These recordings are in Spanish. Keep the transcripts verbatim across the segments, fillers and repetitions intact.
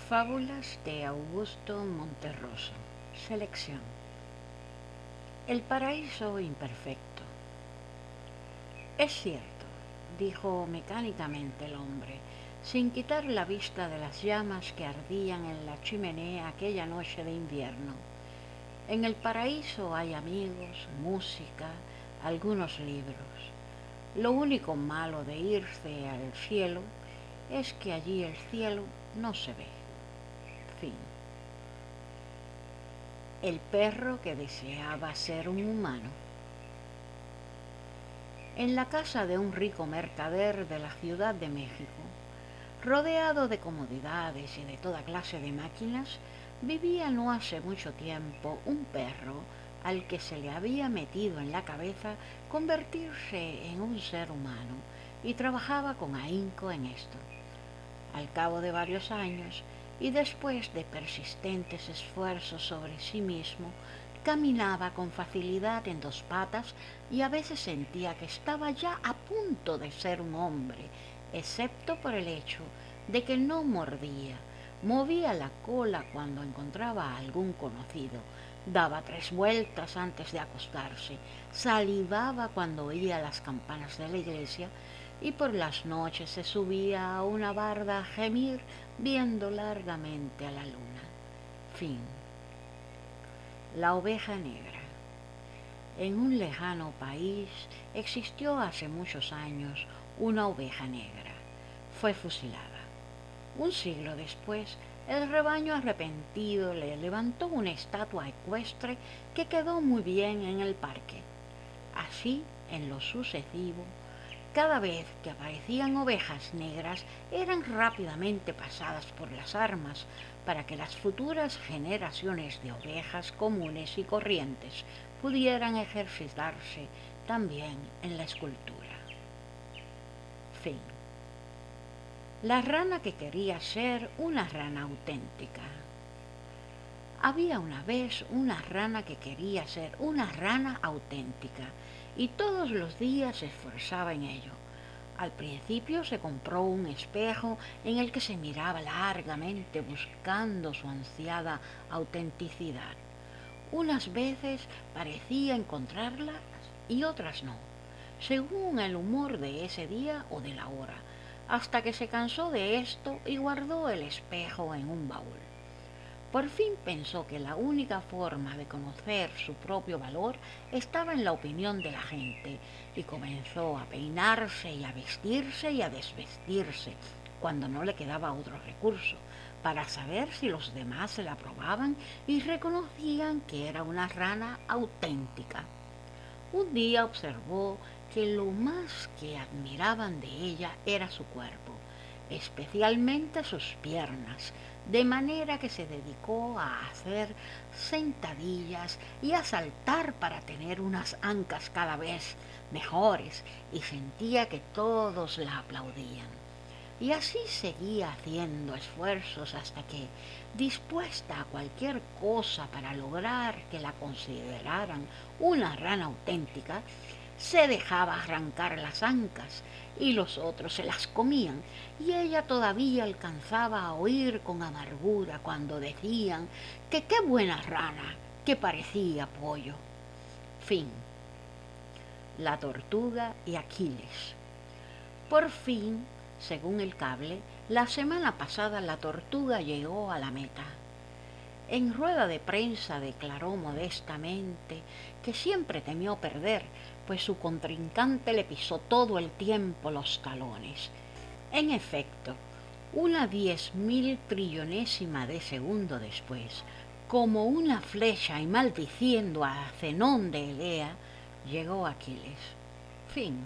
Fábulas de Augusto Monterroso. Selección. El paraíso imperfecto. Es cierto, dijo mecánicamente el hombre, sin quitar la vista de las llamas que ardían en la chimenea aquella noche de invierno. En el paraíso hay amigos, música, algunos libros. Lo único malo de irse al cielo es que allí el cielo no se ve. Fin. El perro que deseaba ser un humano. En la casa de un rico mercader de la Ciudad de México, rodeado de comodidades y de toda clase de máquinas, vivía no hace mucho tiempo un perro al que se le había metido en la cabeza convertirse en un ser humano y trabajaba con ahínco en esto. Al cabo de varios años, y después de persistentes esfuerzos sobre sí mismo, caminaba con facilidad en dos patas y a veces sentía que estaba ya a punto de ser un hombre, excepto por el hecho de que no mordía, movía la cola cuando encontraba a algún conocido, daba tres vueltas antes de acostarse, salivaba cuando oía las campanas de la iglesia y por las noches se subía a una barda a gemir viendo largamente a la luna. Fin. La oveja negra. En un lejano país existió hace muchos años una oveja negra. Fue fusilada. Un siglo después, el rebaño arrepentido le levantó una estatua ecuestre que quedó muy bien en el parque. Así, en lo sucesivo, cada vez que aparecían ovejas negras eran rápidamente pasadas por las armas para que las futuras generaciones de ovejas comunes y corrientes pudieran ejercitarse también en la escultura. Fin. La rana que quería ser una rana auténtica. Había una vez una rana que quería ser una rana auténtica y todos los días se esforzaba en ello. Al principio se compró un espejo en el que se miraba largamente buscando su ansiada autenticidad. Unas veces parecía encontrarla y otras no, según el humor de ese día o de la hora, hasta que se cansó de esto y guardó el espejo en un baúl. Por fin pensó que la única forma de conocer su propio valor estaba en la opinión de la gente y comenzó a peinarse y a vestirse y a desvestirse cuando no le quedaba otro recurso para saber si los demás se la aprobaban y reconocían que era una rana auténtica. Un día observó que lo más que admiraban de ella era su cuerpo, especialmente sus piernas, de manera que se dedicó a hacer sentadillas y a saltar para tener unas ancas cada vez mejores y sentía que todos la aplaudían. Y así seguía haciendo esfuerzos hasta que, dispuesta a cualquier cosa para lograr que la consideraran una rana auténtica, se dejaba arrancar las ancas y los otros se las comían, y ella todavía alcanzaba a oír con amargura cuando decían que qué buena rana, que parecía pollo. Fin. La tortuga y Aquiles. Por fin, según el cable, la semana pasada la tortuga llegó a la meta. En rueda de prensa declaró modestamente que siempre temió perder, pues su contrincante le pisó todo el tiempo los talones. En efecto, una diez mil trillonésima de segundo después, como una flecha y maldiciendo a Zenón de Elea, llegó Aquiles. Fin.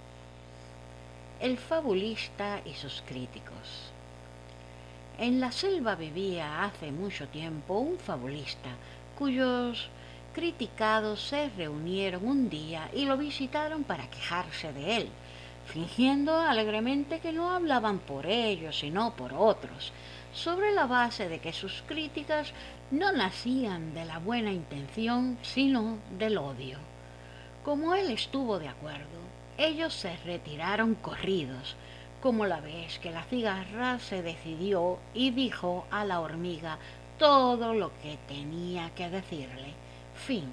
El fabulista y sus críticos. En la selva vivía hace mucho tiempo un fabulista, cuyos criticados se reunieron un día y lo visitaron para quejarse de él, fingiendo alegremente que no hablaban por ellos, sino por otros, sobre la base de que sus críticas no nacían de la buena intención, sino del odio. Como él estuvo de acuerdo, ellos se retiraron corridos, Como la vez que la cigarra se decidió y dijo a la hormiga todo lo que tenía que decirle. Fin.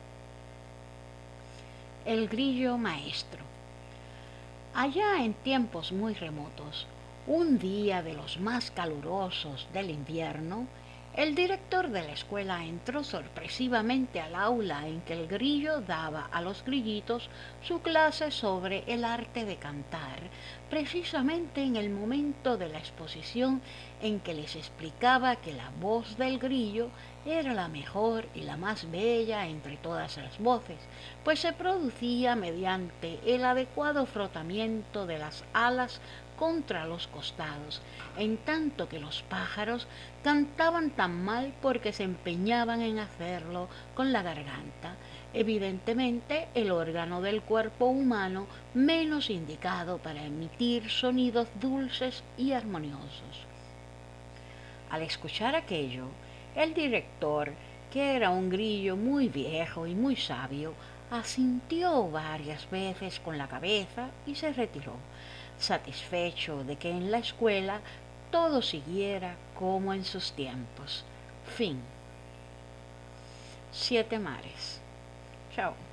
El grillo maestro. Allá en tiempos muy remotos, un día de los más calurosos del invierno, el director de la escuela entró sorpresivamente al aula en que el grillo daba a los grillitos su clase sobre el arte de cantar, precisamente en el momento de la exposición en que les explicaba que la voz del grillo era la mejor y la más bella entre todas las voces, pues se producía mediante el adecuado frotamiento de las alas contra los costados, en tanto que los pájaros cantaban tan mal porque se empeñaban en hacerlo con la garganta, evidentemente el órgano del cuerpo humano menos indicado para emitir sonidos dulces y armoniosos. Al escuchar aquello, el director, que era un grillo muy viejo y muy sabio, asintió varias veces con la cabeza y se retiró, satisfecho de que en la escuela todo siguiera como en sus tiempos. Fin. Siete mares. Chao.